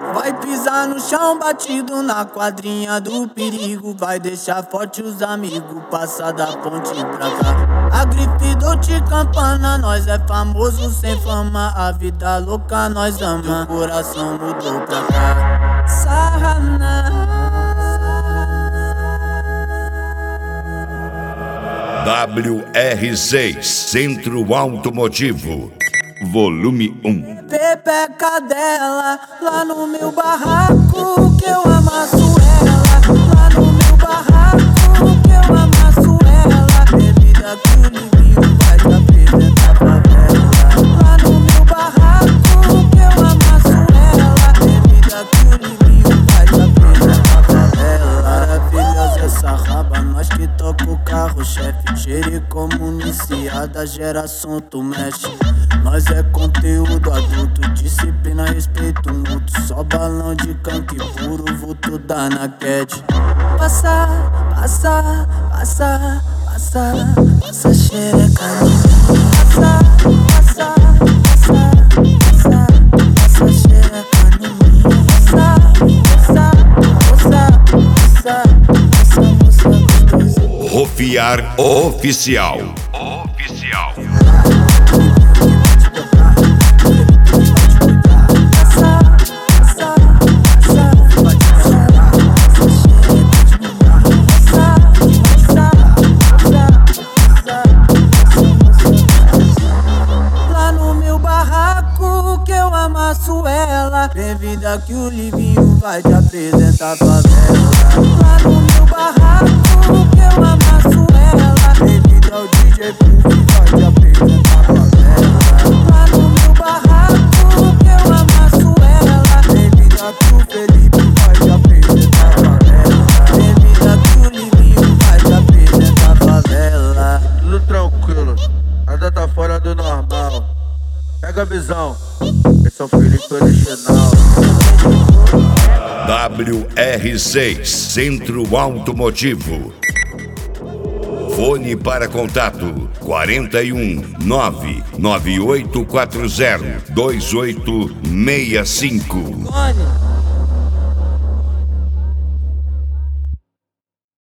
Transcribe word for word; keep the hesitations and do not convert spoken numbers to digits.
Vai pisar no chão batido na quadrinha do perigo. Vai deixar forte os amigos, passar da ponte pra cá. A grife Dolce Campana, nós é famoso sem fama. A vida louca nós ama, o coração mudou pra cá. Sarrana. W R seis Centro Automotivo, volume um. Pepeca dela, lá no meu barraco, que eu amasso ela. Lá no meu barraco, que eu amasso ela. Bebida que o livinho vai te apresentar pra favela. Lá no meu barraco, que eu amasso ela. Bebida que o livinho vai te apresentar pra favela. Maravilhosa essa raba, nós que toca o carro-chefe. Xerico municiada, geração tu mexe. Nós é conteúdo adulto, disciplina, respeito mútuo. Só balão de canque puro, vulto da naquete. Passa, passa, passa, passa, passa xereca. Passa, passa, passa, passa, passa xereca em mim. Passa, passa, passa, passa, passa, moça gostosa. Rofiar Oficial. Oficial. Ela, bem-vinda que o livinho vai te apresentar pra favela. Lá no meu barraco que eu amasso ela. Bem-vinda ao D J Puff, vai te apresentar pra favela. Lá no meu barraco que eu amasso ela. Bem-vinda que o Felipe vai te apresentar pra favela. Bem-vinda que o livinho vai te apresentar pra favela. Tudo tranquilo, nada tá fora do normal. Pega a visão, esse é o Felipe original. W R seis Centro Automotivo. Fone para contato quarenta e um, nove nove oito quatro zero, dois oito seis cinco.